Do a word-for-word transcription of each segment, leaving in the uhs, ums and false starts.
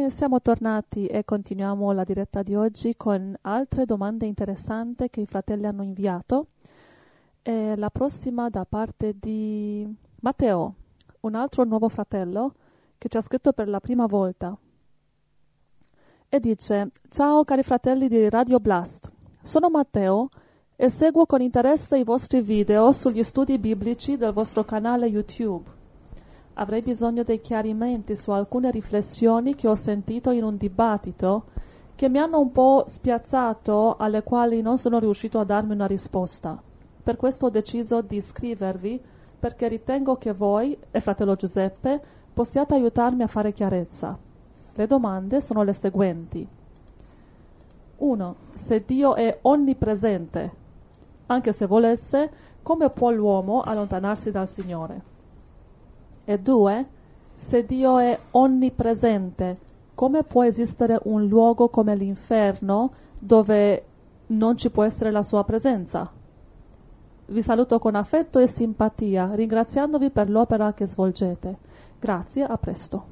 E siamo tornati e continuiamo la diretta di oggi con altre domande interessanti che i fratelli hanno inviato. E la prossima da parte di Matteo, un altro nuovo fratello che ci ha scritto per la prima volta. E dice: ciao cari fratelli di Radio Blast, sono Matteo e seguo con interesse i vostri video sugli studi biblici del vostro canale YouTube. Avrei bisogno dei chiarimenti su alcune riflessioni che ho sentito in un dibattito che mi hanno un po' spiazzato, alle quali non sono riuscito a darmi una risposta. Per questo ho deciso di scrivervi, perché ritengo che voi e fratello Giuseppe possiate aiutarmi a fare chiarezza. Le domande sono le seguenti. uno. Se Dio è onnipresente, anche se volesse, come può l'uomo allontanarsi dal Signore? E due, se Dio è onnipresente, come può esistere un luogo come l'inferno dove non ci può essere la sua presenza? Vi saluto con affetto e simpatia, ringraziandovi per l'opera che svolgete. Grazie, a presto.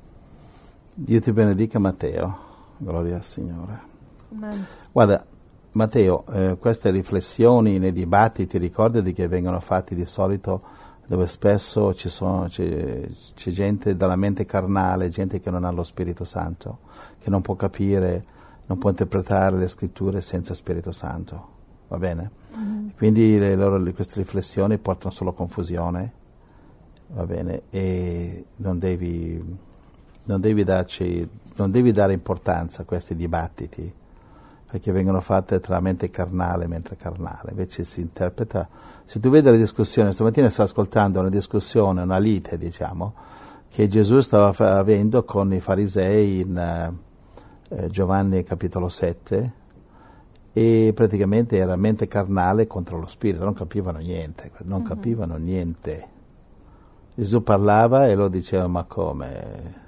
Dio ti benedica, Matteo. Gloria al Signore. Amen. Guarda, Matteo, eh, queste riflessioni nei dibattiti, ricordati che vengono fatti di solito dove spesso ci sono, c'è, c'è gente dalla mente carnale, gente che non ha lo Spirito Santo, che non può capire, non può interpretare le scritture senza Spirito Santo, va bene? Mm. Quindi le loro, queste riflessioni portano solo confusione, va bene? E non devi, non devi darci, non devi dare importanza a questi dibattiti, perché vengono fatte tra mente carnale e mente carnale, invece si interpreta. Se tu vedi la discussione, stamattina sto ascoltando una discussione, una lite, diciamo, che Gesù stava fa- avendo con i farisei in eh, Giovanni capitolo sette, e praticamente era mente carnale contro lo spirito, non capivano niente, non uh-huh. capivano niente. Gesù parlava e loro dicevano: ma come?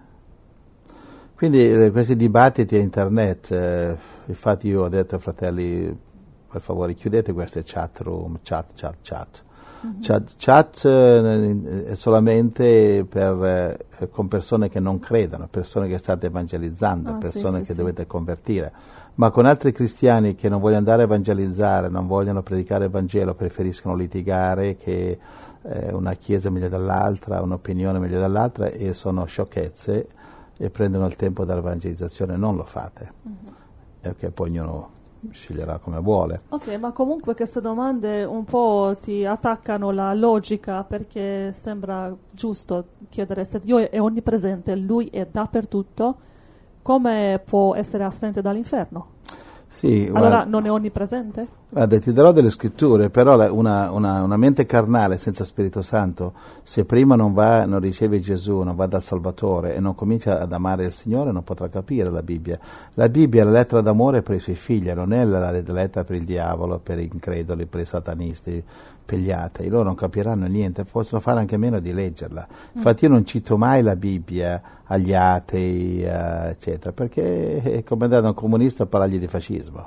Quindi eh, questi dibattiti a internet, eh, infatti io ho detto ai fratelli, per favore chiudete queste chat room, chat, chat, chat. Mm-hmm. Chat, chat eh, è solamente per, eh, con persone che non credono, persone che state evangelizzando, ah, persone sì, che sì, dovete sì. convertire. Ma con altri cristiani che non vogliono andare a evangelizzare, non vogliono predicare il Vangelo, preferiscono litigare, che eh, una chiesa è meglio dall'altra, un'opinione è meglio dall'altra, e sono sciocchezze, e prendono il tempo dall'evangelizzazione, non lo fate, uh-huh. perché poi ognuno sceglierà come vuole. Ok, ma comunque queste domande un po' ti attaccano la logica, perché sembra giusto chiedere: se Dio è onnipresente, Lui è dappertutto, come può essere assente dall'inferno? Sì, allora guarda, non è onnipresente? Guarda, ti darò delle scritture, però una, una, una mente carnale senza Spirito Santo, se prima non va, non riceve Gesù, non va dal Salvatore e non comincia ad amare il Signore, non potrà capire la Bibbia. La Bibbia è la lettera d'amore per i suoi figli, non è la, la lettera per il diavolo, per i increduli, per i satanisti, per gli atei. Loro non capiranno niente, possono fare anche meno di leggerla. Infatti io non cito mai la Bibbia agli atei, uh, eccetera, perché è come andare da un comunista a parlargli di fascismo.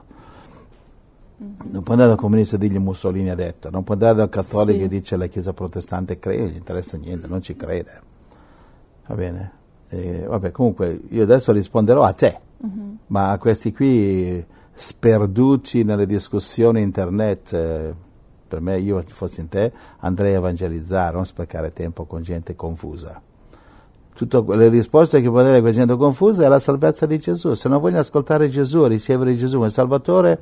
Non può andare da un comunista e dirgli Mussolini ha detto, non può andare da un cattolico sì. e dice la Chiesa protestante crede, non gli interessa niente, non ci crede. Va bene? E, vabbè, comunque io adesso risponderò a te, uh-huh. ma a questi qui sperduti nelle discussioni internet, eh, per me, io fossi in te, andrei a evangelizzare, non sprecare tempo con gente confusa. Tutte le risposte che può dare a questa gente confusa è la salvezza di Gesù. Se non vogliono ascoltare Gesù, ricevere Gesù come Salvatore,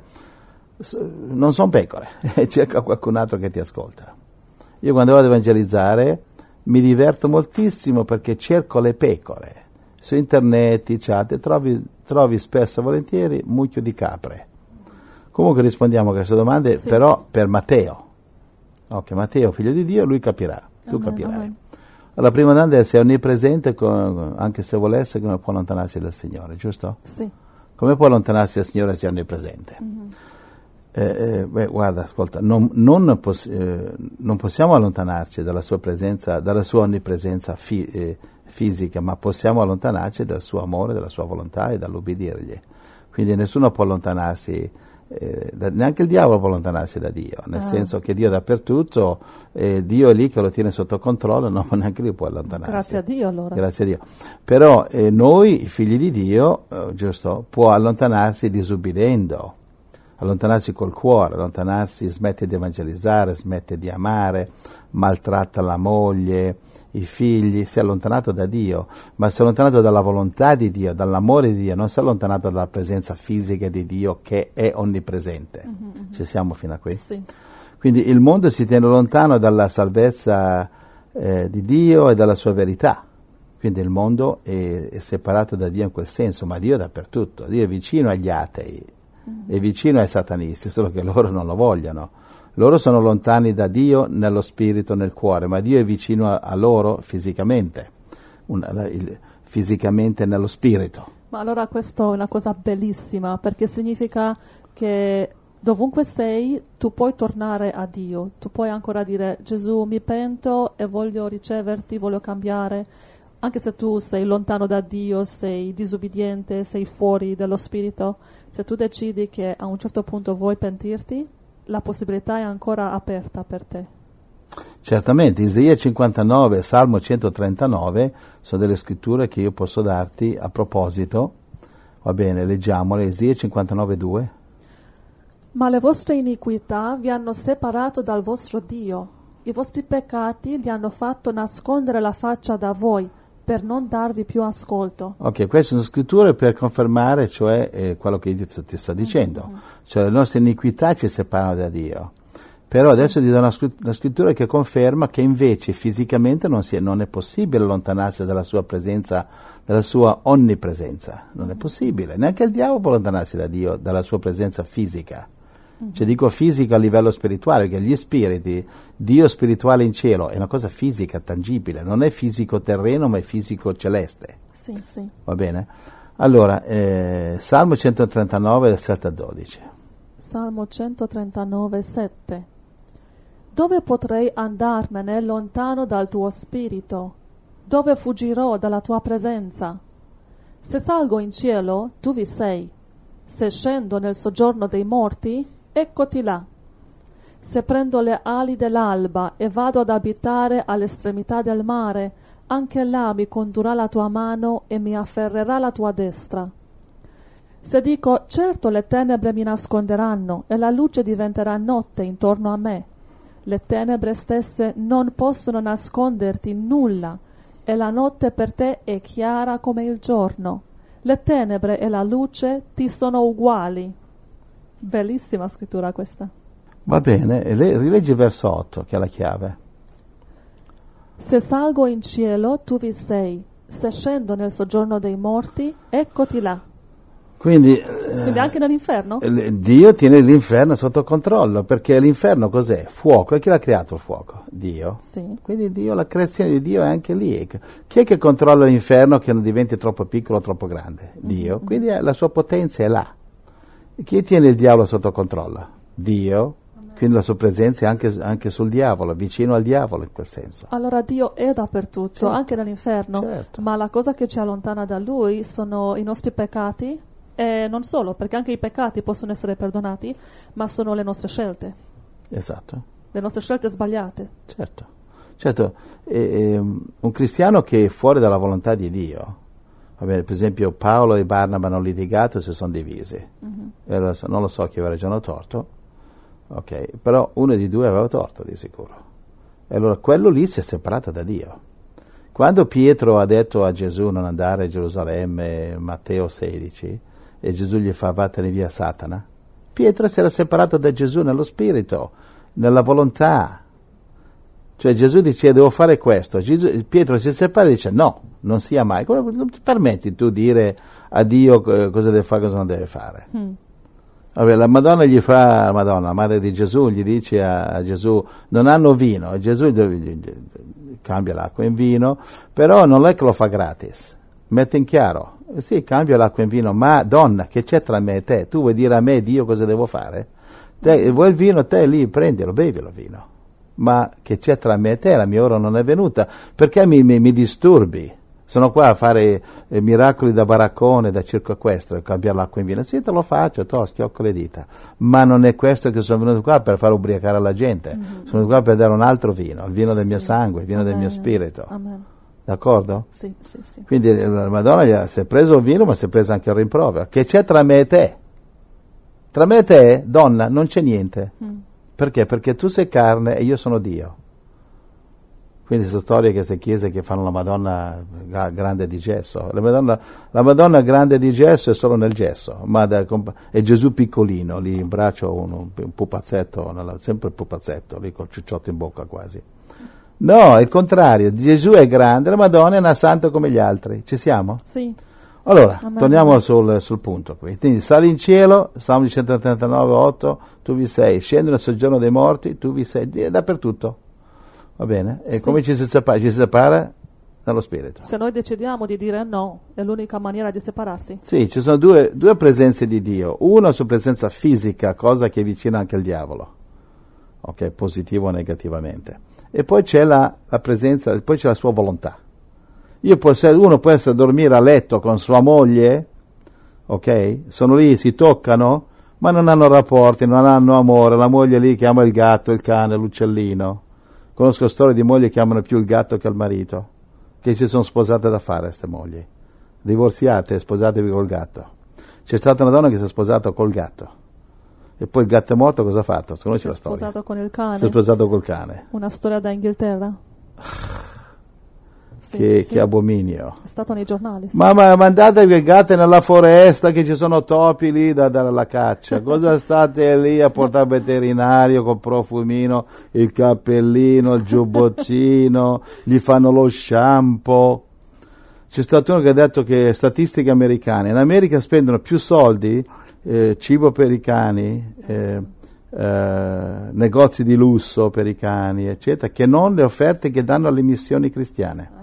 non sono pecore, cerca qualcun altro che ti ascolta. Io quando vado ad evangelizzare mi diverto moltissimo, perché cerco le pecore. Su internet, i chat, trovi, trovi spesso e volentieri mucchio di capre. Comunque rispondiamo a queste domande, sì. però per Matteo. Ok, Matteo, figlio di Dio, lui capirà, tu amen, capirai. Amen. La prima domanda è se è onnipresente, anche se volesse, come può allontanarsi dal Signore, giusto? Sì. Come può allontanarsi dal Signore se è onnipresente? Mm-hmm. Eh, eh, beh, guarda, ascolta, non, non, poss- eh, non possiamo allontanarci dalla sua presenza, dalla sua onnipresenza fi- eh, fisica, ma possiamo allontanarci dal suo amore, dalla sua volontà e dall'ubbidirgli. Quindi nessuno può allontanarsi eh, da, neanche il diavolo può allontanarsi da Dio, nel ah. senso che Dio è dappertutto, eh, Dio è lì che lo tiene sotto controllo, no, neanche lui può allontanarsi. Grazie a Dio allora. Grazie a Dio. Però eh, noi, i figli di Dio, eh, giusto, può allontanarsi disubbidendo, allontanarsi col cuore, allontanarsi, smette di evangelizzare, smette di amare, maltratta la moglie, i figli, si è allontanato da Dio, ma si è allontanato dalla volontà di Dio, dall'amore di Dio, non si è allontanato dalla presenza fisica di Dio che è onnipresente. Mm-hmm. Ci siamo fino a qui? Sì. Quindi il mondo si tiene lontano dalla salvezza eh, di Dio e dalla sua verità. Quindi il mondo è, è separato da Dio in quel senso, ma Dio è dappertutto. Dio è vicino agli atei, mm-hmm. è vicino ai satanisti, solo che loro non lo vogliono. Loro sono lontani da Dio nello spirito, nel cuore, ma Dio è vicino a, a loro fisicamente, un, il, fisicamente nello spirito. Ma allora questo è una cosa bellissima, perché significa che dovunque sei tu puoi tornare a Dio, tu puoi ancora dire Gesù mi pento e voglio riceverti, voglio cambiare, anche se tu sei lontano da Dio, sei disubbidiente, sei fuori dello spirito, se tu decidi che a un certo punto vuoi pentirti, la possibilità è ancora aperta per te. Certamente, Isaia cinquantanove, Salmo centotrentanove sono delle scritture che io posso darti a proposito. Va bene, leggiamole. Isaia cinquantanove due. Ma le vostre iniquità vi hanno separato dal vostro Dio, i vostri peccati li hanno fatto nascondere la faccia da voi, per non darvi più ascolto. Ok, queste sono scritture per confermare, cioè, eh, quello che io ti, ti sto dicendo. Mm-hmm. Cioè, le nostre iniquità ci separano da Dio. Però sì. Adesso ti do una, una scrittura che conferma che invece fisicamente non, si è, non è possibile allontanarsi dalla sua presenza, dalla sua onnipresenza. Non è possibile. Neanche il diavolo può allontanarsi da Dio, dalla sua presenza fisica. Cioè dico fisico a livello spirituale, perché gli spiriti, Dio spirituale in cielo è una cosa fisica, tangibile, non è fisico terreno ma è fisico celeste. Sì, sì. Va bene? Allora, eh, Salmo centotrentanove, sette a dodici. Salmo centotrentanove, sette. Dove potrei andarmene lontano dal tuo spirito? Dove fuggirò dalla tua presenza? Se salgo in cielo, tu vi sei. Se scendo nel soggiorno dei morti, eccoti là. Se prendo le ali dell'alba e vado ad abitare all'estremità del mare, anche là mi condurrà la tua mano e mi afferrerà la tua destra. Se dico, certo le tenebre mi nasconderanno e la luce diventerà notte intorno a me, le tenebre stesse non possono nasconderti nulla, e la notte per te è chiara come il giorno. Le tenebre e la luce ti sono uguali. Bellissima scrittura questa. Va bene, e le, rileggi il verso otto, che è la chiave. Se salgo in cielo, tu vi sei. Se scendo nel soggiorno dei morti, eccoti là. Quindi, Quindi anche nell'inferno? Eh, Dio tiene l'inferno sotto controllo, perché l'inferno cos'è? Fuoco. E chi l'ha creato il fuoco? Dio. Sì. Quindi Dio, la creazione di Dio è anche lì. Chi è che controlla l'inferno che non diventi troppo piccolo o troppo grande? Dio. Mm-hmm. Quindi la sua potenza è là. Chi tiene il diavolo sotto controllo? Dio. Quindi la sua presenza è anche, anche sul diavolo, vicino al diavolo in quel senso. Allora Dio è dappertutto, certo, anche nell'inferno, certo. Ma la cosa che ci allontana da Lui sono i nostri peccati, e non solo, perché anche i peccati possono essere perdonati, ma sono le nostre scelte. Esatto. Le nostre scelte sbagliate. Certo, certo. E, e, un cristiano che è fuori dalla volontà di Dio, va bene, per esempio Paolo e Barnaba hanno litigato e si sono divisi. Mm-hmm. E allora, non lo so chi aveva ragione o torto, ok, però uno di due aveva torto di sicuro. E allora quello lì si è separato da Dio. Quando Pietro ha detto a Gesù non andare a Gerusalemme, Matteo sedici, e Gesù gli fa vattene via Satana, Pietro si era separato da Gesù nello spirito, nella volontà. Cioè Gesù dice devo fare questo, Gesù, Pietro si separa e dice no, non sia mai. Come ti permetti tu dire a Dio cosa deve fare e cosa non deve fare? Mm. Vabbè, la Madonna gli fa, la Madonna, la madre di Gesù, gli dice a, a Gesù non hanno vino, e Gesù gli, gli, gli cambia l'acqua in vino, però non è che lo fa gratis, mette in chiaro. Sì, cambio l'acqua in vino, ma donna, che c'è tra me e te? Tu vuoi dire a me, Dio, cosa devo fare? Te, vuoi il vino? Te lì, prendilo, bevilo il vino. Ma che c'è tra me e te? La mia ora non è venuta. Perché mi, mi, mi disturbi? Sono qua a fare eh, miracoli da baraccone, da circo equestre, cambiare l'acqua in vino. Sì, te lo faccio, to, schiocco le dita. Ma non è questo che sono venuto qua per far ubriacare la gente. Mm-hmm. Sono venuto qua per dare un altro vino, il vino sì. del mio sangue, il vino Amen. Del mio spirito. Amen. D'accordo? Sì, sì, sì. Quindi la Madonna gli ha, si è preso il vino, ma si è preso anche il rimprovero. Che c'è tra me e te? Tra me e te, donna, non c'è niente. Mm. Perché? Perché tu sei carne e io sono Dio. Quindi questa storia che queste chiese che fanno la Madonna grande di gesso. La Madonna, la Madonna grande di gesso è solo nel gesso, ma da, è Gesù piccolino, lì in braccio uno, un pupazzetto, nella, sempre il pupazzetto, lì col ciucciotto in bocca quasi. No, è il contrario, Gesù è grande, la Madonna è una santa come gli altri. Ci siamo? Sì. Allora, Amen. Torniamo sul, sul punto qui. Quindi sali in cielo, Salmo centotrentanove, otto, tu vi sei, scendi nel soggiorno dei morti, tu vi sei, è dappertutto. Va bene? E sì. Come ci si separa? Ci si separa dallo spirito. Se noi decidiamo di dire no, è l'unica maniera di separarti. Sì, ci sono due, due presenze di Dio. Una sua presenza fisica, cosa che avvicina anche il diavolo. Ok, positivo o negativamente. E poi c'è la, la presenza, poi c'è la sua volontà. Io posso, uno può essere a dormire a letto con sua moglie, ok? Sono lì, si toccano, ma non hanno rapporti, non hanno amore. La moglie lì chiama il gatto, il cane, l'uccellino. Conosco storie di mogli che amano più il gatto che il marito, che si sono sposate da fare, queste mogli. Divorziate, sposatevi col gatto. C'è stata una donna che si è sposata col gatto. E poi il gatto è morto, cosa ha fatto? Conosci la storia? Si è sposato con il cane. Si è sposato col cane. Una storia da Inghilterra. Sì, che, sì. che abominio. È stato nei giornali. Sì. Ma, ma mandatevi i gatti nella foresta che ci sono topi lì da dare alla caccia. Cosa state lì a portare veterinario col profumino, il cappellino, il giubboccino, gli fanno lo shampoo. C'è stato uno che ha detto che statistiche americane, in America spendono più soldi, eh, cibo per i cani, eh, eh, negozi di lusso per i cani, eccetera, che non le offerte che danno alle missioni cristiane.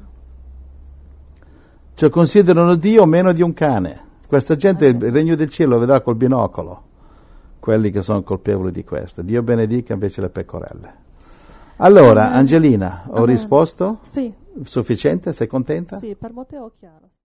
Cioè considerano Dio meno di un cane. Questa gente il regno del cielo lo vedrà col binocolo, quelli che sono colpevoli di questo. Dio benedica invece le pecorelle. Allora, Angelina, ho Amen. risposto? Sì. Sufficiente? Sei contenta? Sì, per Matteo chiaro.